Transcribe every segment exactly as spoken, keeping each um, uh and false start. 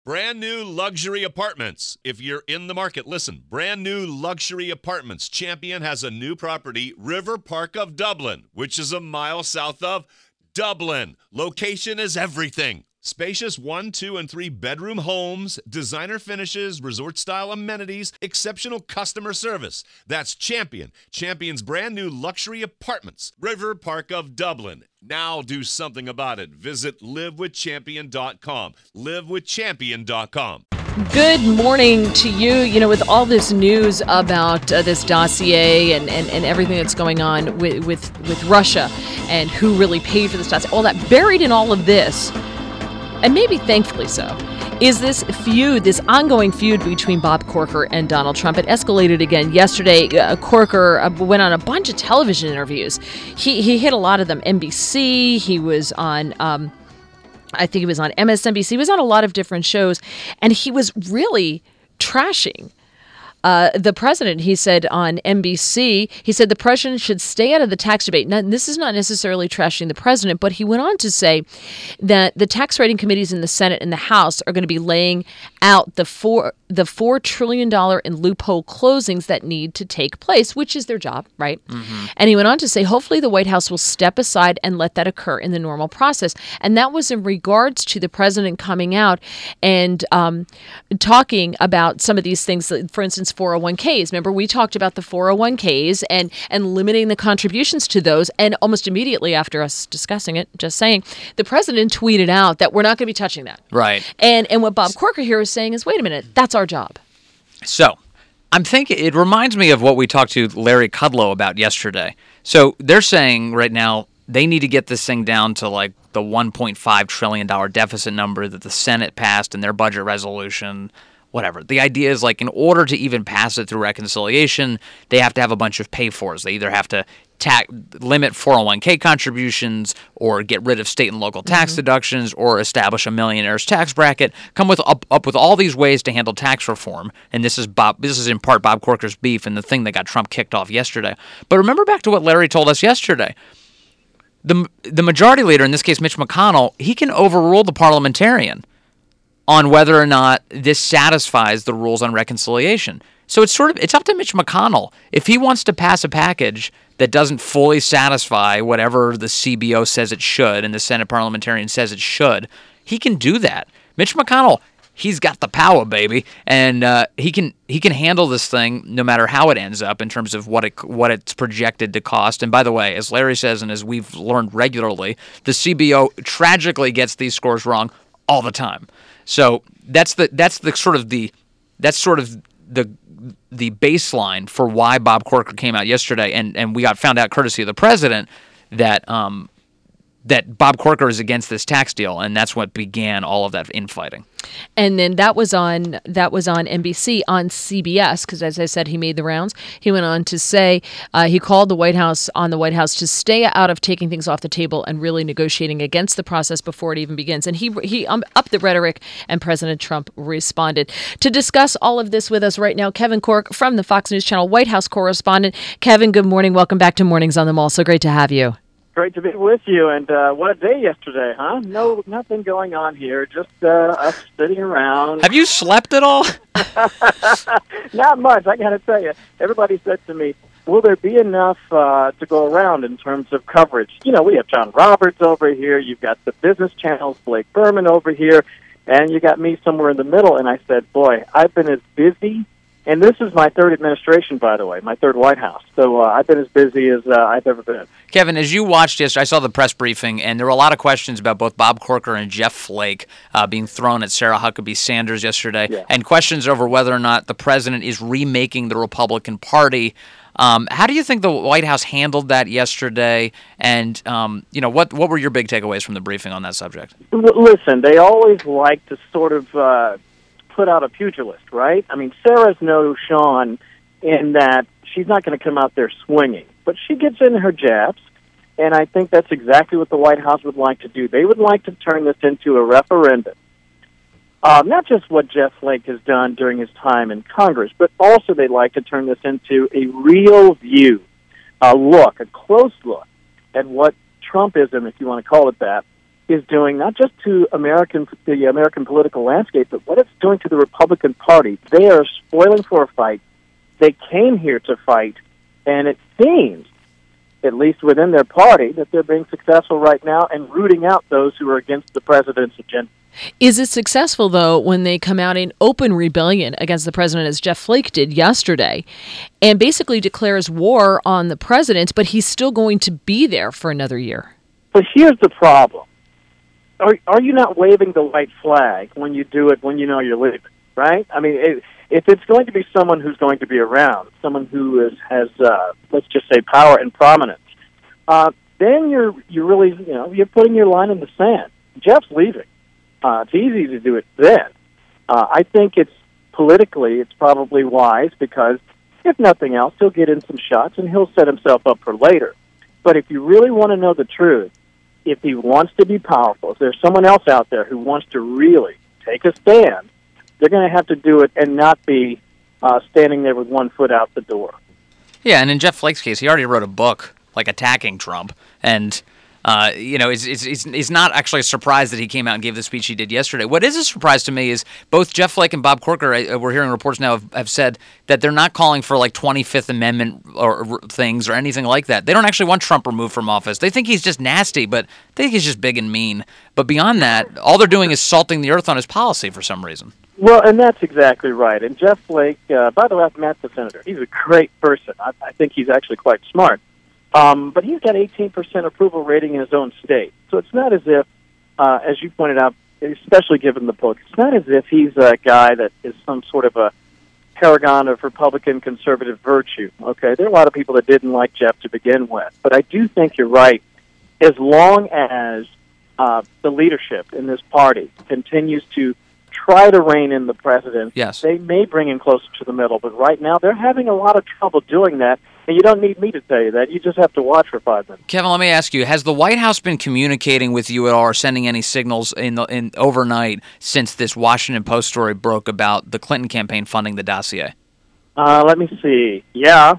Brand new luxury apartments. If you're in the market, listen. Brand new luxury apartments. Champion has a new property, River Park of Dublin, which is a mile south of Dublin. Location is everything. Spacious one, two, and three bedroom homes, designer finishes, resort-style amenities, exceptional customer service. That's Champion. Champion's brand new luxury apartments, River Park of Dublin. Now do something about it. Visit live with champion dot com. live with champion dot com. Good morning to you. You know, with all this news about uh, this dossier and, and, and everything that's going on with, with, with Russia and who really paid for this dossier, all that buried in all of this, and maybe thankfully so, is this feud, this ongoing feud between Bob Corker and Donald Trump. It escalated again yesterday. Uh, Corker uh, went on a bunch of television interviews. He he hit a lot of them. N B C, he was on, um, I think he was on M S N B C, he was on a lot of different shows, and he was really trashing Uh, the president. He said on N B C, he said the president should stay out of the tax debate. Now, this is not necessarily trashing the president, but he went on to say that the tax rating committees in the Senate and the House are going to be laying out the four the four trillion dollars in loophole closings that need to take place, which is their job, right? Mm-hmm. And he went on to say, hopefully the White House will step aside and let that occur in the normal process. And that was in regards to the president coming out and um, talking about some of these things, for instance, four oh one k's. Remember, we talked about the four oh one k's and, and limiting the contributions to those. And almost immediately after us discussing it, just saying, the president tweeted out that we're not going to be touching that. Right. And and what Bob Corker here is saying is, wait a minute, that's our job. So I'm thinking it reminds me of what we talked to Larry Kudlow about yesterday. So they're saying right now they need to get this thing down to like the one point five trillion dollars deficit number that the Senate passed in their budget resolution. Whatever. The idea is, like, in order to even pass it through reconciliation, they have to have a bunch of pay-fors. They either have to ta- limit four oh one k contributions or get rid of state and local tax mm-hmm. deductions or establish a millionaire's tax bracket, come with up, up with all these ways to handle tax reform. And this is Bob. This is in part Bob Corker's beef and the thing that got Trump kicked off yesterday. But remember back to what Larry told us yesterday. The, the majority leader, in this case Mitch McConnell, he can overrule the parliamentarian on whether or not this satisfies the rules on reconciliation. So it's sort of it's up to Mitch McConnell. If he wants to pass a package that doesn't fully satisfy whatever the C B O says it should and the Senate parliamentarian says it should, he can do that. Mitch McConnell, he's got the power, baby, and uh, he can he can handle this thing no matter how it ends up in terms of what it what it's projected to cost. And by the way, as Larry says and as we've learned regularly, the C B O tragically gets these scores wrong all the time. So that's the that's the sort of the that's sort of the the baseline for why Bob Corker came out yesterday, and, and we got found out courtesy of the president that um that Bob Corker is against this tax deal, and that's what began all of that infighting. And then that was on that was on N B C. On C B S, because as I said, he made the rounds. He went on to say uh, he called the White House on the White House to stay out of taking things off the table and really negotiating against the process before it even begins. And he he um, upped the rhetoric, and President Trump responded. To discuss all of this with us right now, Kevin Corke from the Fox News Channel White House correspondent. Kevin, good morning. Welcome back to Mornings on the Mall. So great to have you. Great to be with you, and uh, what a day yesterday, huh? No, nothing going on here, just uh, us sitting around. Have you slept at all? Not much, I got to tell you. Everybody said to me, will there be enough uh, to go around in terms of coverage? You know, we have John Roberts over here, you've got the business channels, Blake Berman over here, and you got me somewhere in the middle, and I said, boy, I've been as busy. And this is my third administration, by the way, my third White House. So uh, I've been as busy as uh, I've ever been. Kevin, as you watched yesterday, I saw the press briefing, and there were a lot of questions about both Bob Corker and Jeff Flake uh, being thrown at Sarah Huckabee Sanders yesterday, yeah. and questions over whether or not the president is remaking the Republican Party. Um, how do you think the White House handled that yesterday? And um, you know, what what were your big takeaways from the briefing on that subject? L- listen, they always like to sort of uh, put out a pugilist, right? I mean, Sarah's no Sean in that she's not going to come out there swinging, but she gets in her jabs, and I think that's exactly what the White House would like to do. They would like to turn this into a referendum. Uh, not just what Jeff Flake has done during his time in Congress, but also they'd like to turn this into a real view, a look, a close look at what Trumpism, if you want to call it that, is doing, not just to American the American political landscape, but what it's doing to the Republican Party. They are spoiling for a fight. They came here to fight, and it seems, at least within their party, that they're being successful right now and rooting out those who are against the president's agenda. Is it successful, though, when they come out in open rebellion against the president, as Jeff Flake did yesterday, and basically declares war on the president, but he's still going to be there for another year? But here's the problem. Are, are you not waving the white flag when you do it when you know you're leaving, right? I mean, it, if it's going to be someone who's going to be around, someone who is, has, uh, let's just say, power and prominence, uh, then you're you're really, you know, you're putting your line in the sand. Jeff's leaving. Uh, it's easy to do it then. Uh, I think it's politically, it's probably wise because, if nothing else, he'll get in some shots and he'll set himself up for later. But if you really want to know the truth, if he wants to be powerful, if there's someone else out there who wants to really take a stand, they're going to have to do it and not be uh, standing there with one foot out the door. Yeah, and in Jeff Flake's case, he already wrote a book, like, attacking Trump, and... Uh, you know, it's, it's, it's, it's not actually a surprise that he came out and gave the speech he did yesterday. What is a surprise to me is both Jeff Flake and Bob Corker, uh, we're hearing reports now, have, have said that they're not calling for, like, twenty-fifth Amendment or, or things or anything like that. They don't actually want Trump removed from office. They think he's just nasty, but they think he's just big and mean. But beyond that, all they're doing is salting the earth on his policy for some reason. Well, and that's exactly right. And Jeff Flake, uh, by the way, I've met the senator. He's a great person. I, I think he's actually quite smart. Um, but he's got eighteen percent approval rating in his own state. So it's not as if, uh, as you pointed out, especially given the book, it's not as if he's a guy that is some sort of a paragon of Republican conservative virtue. Okay, there are a lot of people that didn't like Jeff to begin with. But I do think you're right. As long as uh, the leadership in this party continues to try to rein in the president, yes, they may bring him closer to the middle. But right now, they're having a lot of trouble doing that. And you don't need me to tell you that. You just have to watch for five minutes. Kevin, let me ask you, has the White House been communicating with you at all or sending any signals in the in overnight since this Washington Post story broke about the Clinton campaign funding the dossier? Uh, let me see. Yeah.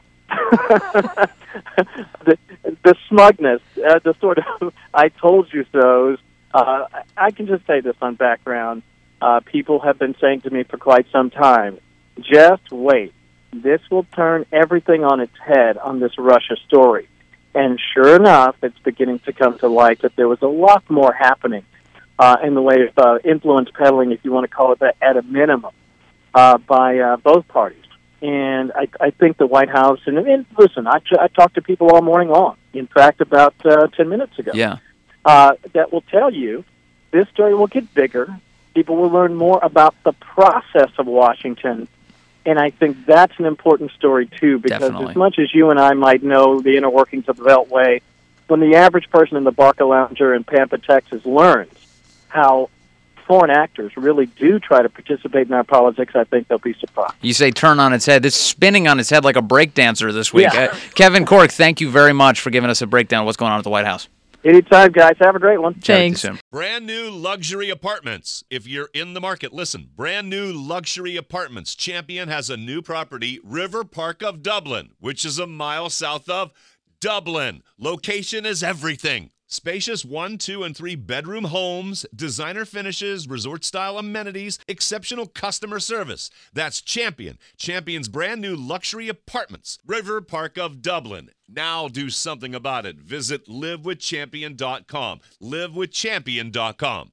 the, the smugness, uh, the sort of I told you so's, uh, I can just say this on background. Uh, people have been saying to me for quite some time, just wait. This will turn everything on its head on this Russia story. And sure enough, it's beginning to come to light that there was a lot more happening uh, in the way of uh, influence peddling, if you want to call it that, at a minimum, uh, by uh, both parties. And I, I think the White House, and, and listen, I, I talked to people all morning long, in fact, about uh, ten minutes ago, yeah. uh, that will tell you this story will get bigger. People will learn more about the process of Washington. And I think that's an important story, too, because Definitely. As much as you and I might know the inner workings of the Beltway, when the average person in the Barca Lounger in Pampa, Texas, learns how foreign actors really do try to participate in our politics, I think they'll be surprised. You say turn on its head. It's spinning on its head like a breakdancer this week. Yeah. Uh, Kevin Cork, thank you very much for giving us a breakdown of what's going on at the White House. Anytime, guys. Have a great one. Thanks. Brand new luxury apartments. If you're in the market, listen. Brand new luxury apartments. Champion has a new property, River Park of Dublin, which is a mile south of Dublin. Location is everything. Spacious one, two, and three bedroom homes, designer finishes, resort-style amenities, exceptional customer service. That's Champion. Champion's brand new luxury apartments, River Park of Dublin. Now do something about it. Visit live with champion dot com. live with champion dot com.